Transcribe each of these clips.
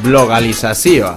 blogalizazioa.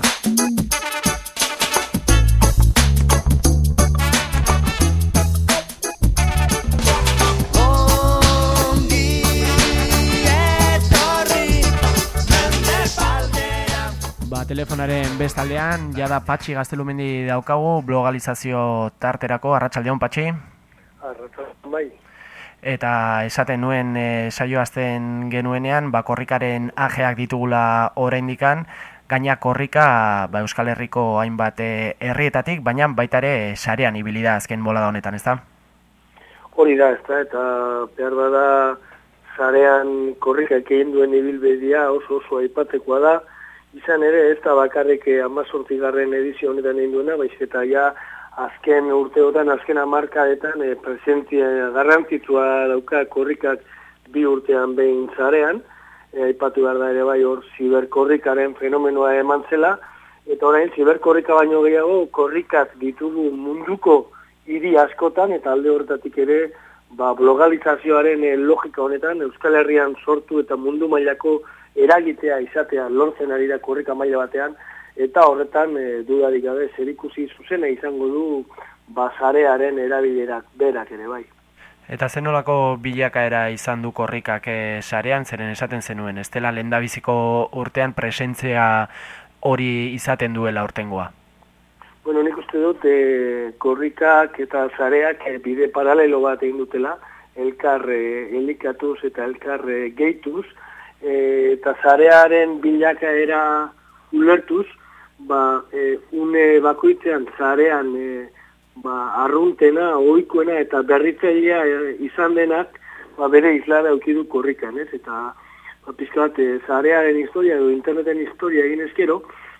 Telefonaren bestaldean, jada Patxi Gaztelumendi daukagu, blogalizazio tarterako. Arratsaldeon, Patxi. Arratsaldeon, bai. Eta esaten nuen saio hasten genuenean, korrikaren ajeak ditugula oraindikan, gaina korrika Euskal Herriko hainbat herrietatik, baina baita ere sarean ibili da azken bolada honetan, ezta? Hori da, ezta, eta behar bada sarean korrikak egin duen ibilbidea oso aipatekoa da. Izan ere, ez da bakarrik 18. edizio honetan egin duena, baizik eta ja azken urteotan, azken hamarkadetan presentzia garrantzitsua dauka korrikak 2 urtean behin zarean. Aipatu behar da ere bai hor ziberkorrikaren fenomenoa eman zela, eta orain ziberkorrika baino gehiago korrikak ditugu munduko hiri askotan, eta alde horretatik ere blogalizazioaren logika honetan Euskal Herrian sortu eta mundu mailako eragitea izatea lortzen ari da korrika maila batean, eta horretan dudarik gabe zerikusi zuzena izango du sarearen erabilerak berak ere bai. Eta zenolako bilakaera izan du korrikak sarean, zeren esaten zenuen, ez dela lehendabiziko urtean presentzia hori izaten duela aurtengoa? Bueno, nik uste dut korrikak eta sareak bide paralelo bat egin dutela, elkar elikatuz eta elkar gehituz, eta sarearen bilakaera ulertuz, une bakoitzean sarean arruntena, ohikoena eta berritzailea izan denak bere islara eduki du korrikan, ez? Eta pizka bat sarearen historia edo interneten historia egin ezkero,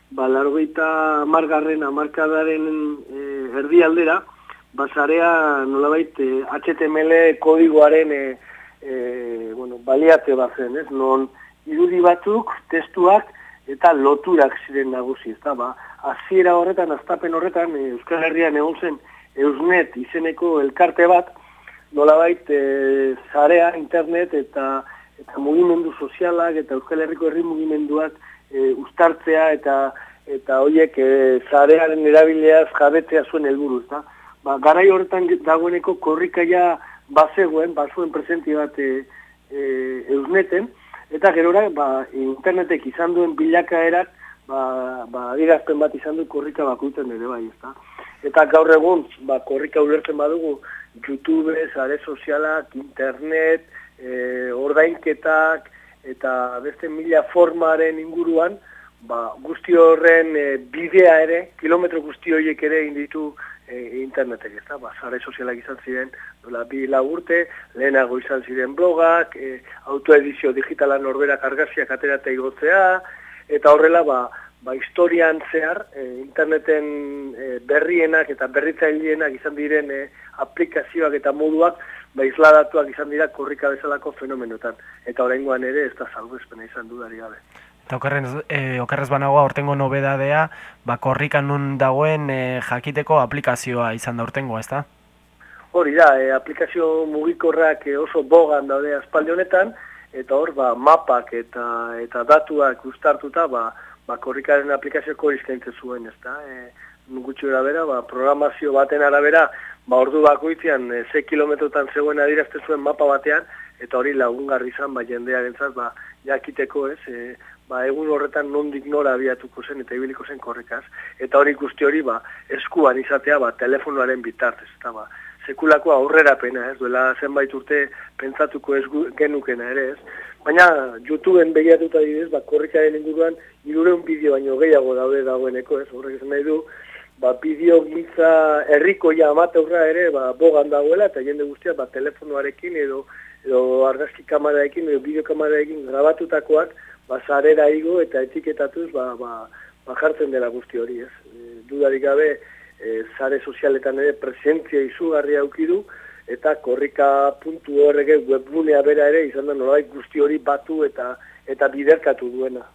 80. hamarkadaren erdialdera, sarea nolabait HTML kodigoaren baliate bat zen, ez? Non irudi batzuk, testuak eta loturak ziren nagusi, ez da, hasiera horretan, hastapen horretan, Euskal Herrian egon zen Eusnet izeneko elkarte bat, nolabait sarea, internet eta mugimendu sozialak eta Euskal Herriko herri mugimenduak uztartzea eta horiek sarearen erabileaz jabetzea zuen helburu, ez da. Garai horretan dagoeneko korrikaia bazuen presentzia bat Eusneten, eta gerora internetek izan duen bilakaerak adierazpen bat izan du korrika bakoitzen ere bai, ezta. Eta gaur egun korrika ulertzen badugu YouTube, sare sozialak, internet, ordainketak eta beste 1000 formaren inguruan, guzti horren bidea ere, kilometro guzti horiek ere egin ditu internetek, ezta, sare sozialak izan ziren, 2 urte, lehenago izan ziren blogak, autoedizio digitala norberak argazkiak aterata igotzea, eta horrela, historian zehar, interneten berrienak eta berritzaileenak izan diren aplikazioak eta moduak, isladatuak izan dira korrika bezalako fenomenotan. Eta oraingoan ere ez da salbuespena izan dudari gabe. Eta okerrez banagoa aurtengo nobedadea, korrikan nun dagoen jakiteko aplikazioa izan da aurtengoa, ez da? Hori da, aplikazio mugikorrak oso bogan daude aspaldi honetan, eta hor mapak eta datuak uztartuta, korrikaren aplikazioko eskaintzen zuen, ez da? Gutxi bera, programazio baten arabera, ordu bakoitzean ze kilometrotan zegoen adierazten zuen mapa batean, eta hori lagungarri izan, jendearentzat, jakiteko, ez? Egun horretan nondik nora abiatuko zen eta ibiliko zen korrikaz, eta hori guzti hori eskuan izatea telefonoaren bitartez, eta sekulako aurrerapena, ez duela zenbait urte pentsatuko ez genukena ere, ez? Baina YouTubeen begiratuta didez, korrikaren inguruan 300 bideo baino gehiago dagoeneko, ez? Horrek esan nahi du, bideo giltza herrikoia amateurra ere bogan dagoela, eta jende guztia telefonoarekin edo argazki kamararekin edo bideokamararekin grabatutakoak sarera igo eta etiketatuz jartzen dela guzti hori, ez? Dudarik gabe, sare sozialetan ere presentzia izugarria aukidu, eta korrika.org webgunea bera ere izan da nolabait guzti hori batu eta biderkatu duena.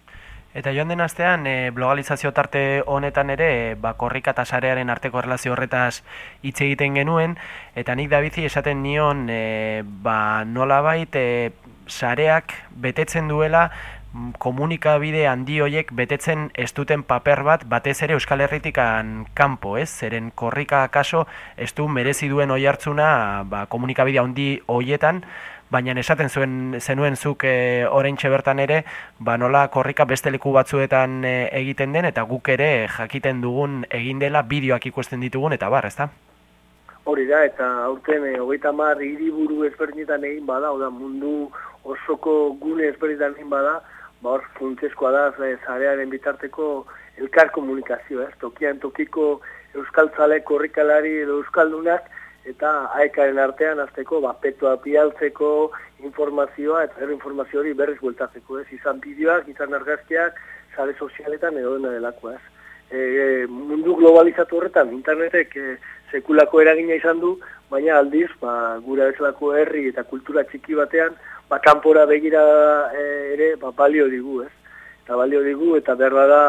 Eta joan den astean, blogalizazio tarte honetan ere, korrika eta sarearen arteko erlazio horretaz hitz egiten genuen, eta nik Dabizi esaten nion, nolabait, sareak betetzen duela, komunikabide handi hoiek betetzen ez duten paper bat batez ere Euskal Herritikan kanpo, ez? Zeren korrika kaso ez du merezi duen oihartzuna komunikabide handi hoietan, baina esaten zenuen zuk oraintxe bertan ere, nola korrika beste leku batzuetan egiten den, eta guk ere jakiten dugun egin dela bideoak ikusten ditugun, eta ezta? Hori da, eta aurten 30 hiriburu ezberdinetan egin bada, oda mundu osoko gune ezberdinetan egin bada, hor funtsezkoa da zarearen bitarteko elkar komunikazioa, tokian tokiko euskaltzale korrikalari edo euskaldunak, eta aekaren artean azteko, petoa pialtzeko informazioa, eta informazio hori berriz bueltatzeko, izan bideoak, izan argazkiak, sare sozialetan edo dena delako, mundu globalizatu horretan, internetek sekulako eragina izan du, baina aldiz, gure bezalako herri eta kultura txiki batean, kanpora begira ere balio digu, Eta balio digu, eta berba da,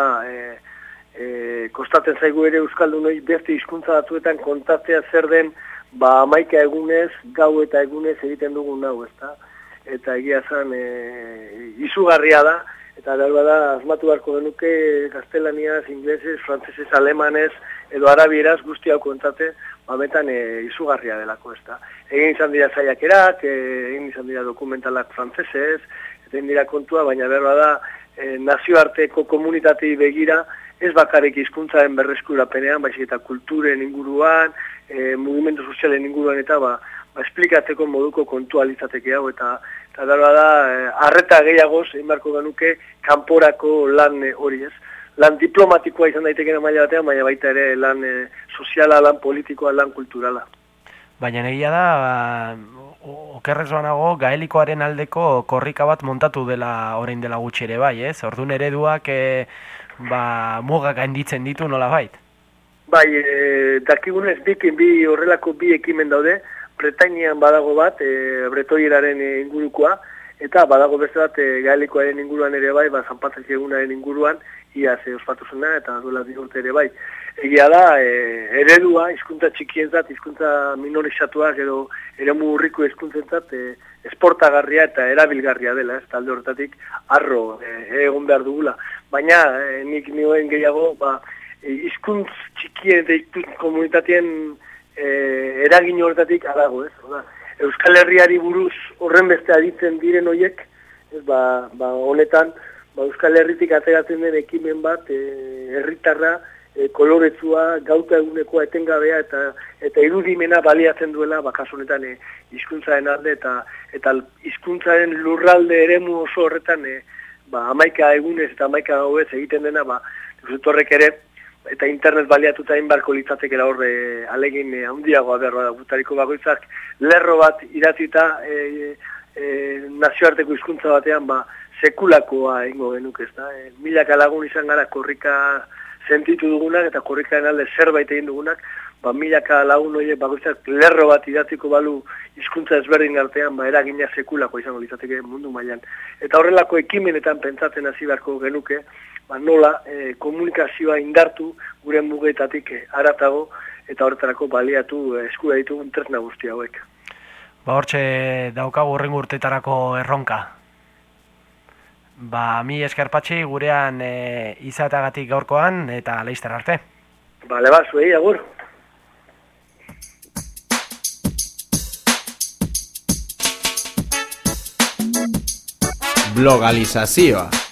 kostatzen zaigu ere euskaldunoi beste hizkuntza batzuetan kontatzea zer den, 11 egunez, gau eta egunez egiten dugun nau, ezta? Eta egia zan, izugarria da, eta berba da, asmatu beharko genuke gaztelaniaz, inglesez, frantzesez, alemanez, edo arabieraz guzti hau kontate, betan izugarria delako, ezta? Egin izan dira saiakerak, egin izan dira dokumentalak frantzesez, egin dira kontua, baina berba da, nazioarteko komunitatei begira, ez bakarrik hizkuntzaren berreskurapenean, baizik eta kulturen inguruan, mugimendu sozialen inguruan, eta esplikatzeko moduko kontualizateke hau, eta berba da, arreta gehiagoz, egin beharko genuke, kanporako lan hori, ez? Lan diplomatikoa izan daitekena maila batean, baina baita ere lan soziala, lan politikoa, lan kulturala. Baina egia da, okerrez banago, gaelikoaren aldeko korrika bat montatu dela orain dela gutxi ere bai, ez? Orduan ereduak mugak gainditzen ditu nola bait? Bai, dakigunez bi horrelako bi ekimen daude, Bretainian badago bat, bretoieraren ingurukoa, eta badago beste bat gaelikoaren inguruan ere bai, San Patrick egunaren inguruan, iaz ospatu zena, eta duela 2 urte ere bai. Egia da, eredua, hizkuntza txikientzat, hizkuntza minorizatuak edo eremu urriko hizkuntzentzat esportagarria eta erabilgarria dela, ez talde horretatik arro egon behar dugula. Baina nik nioen gehiago, hizkuntz txikien eta hizkuntz komunitatien eragin horretatik arago, ez? Euskal Herriari buruz horren beste aditzen diren horiek, honetan, Euskal Herritik ateratzen den ekimen bat, herritarra, koloretsua, gauta egunekoa etengabea eta irudimena baliatzen duela, kasu honetan hizkuntzaren alde eta hizkuntzaren lurralde eremu oso horretan 11 egunez eta 11 gauez egiten dena, horrek ere, eta internet baliatuta egin barko litzatekera horre alegin handiagoa behar da, gutariko bakoitzak lerro bat idatzita nazioarteko hizkuntza batean sekulakoa egingo genuk, ez da? Milaka lagun izan gara korrika sentitu dugunak eta korrikaren alde zerbait egin dugunak, milaka lagun horiek bakoitzak lerro bat idatziko balu hizkuntza ezberdin artean, eragina sekulako izango litzateke mundu mailan. Eta horrelako ekimenetan pentsatzen hasi beharko genuke, nola komunikazioa indartu gure mugetatik haratago eta horretarako baliatu eskura ditugun tresna guzti hauek. Hortxe daukagu horrengo urtetarako erronka. Mi esker Patxi gurean izatagatik gaurkoan eta laizter arte. Zuei, agur. Blogalizazioa.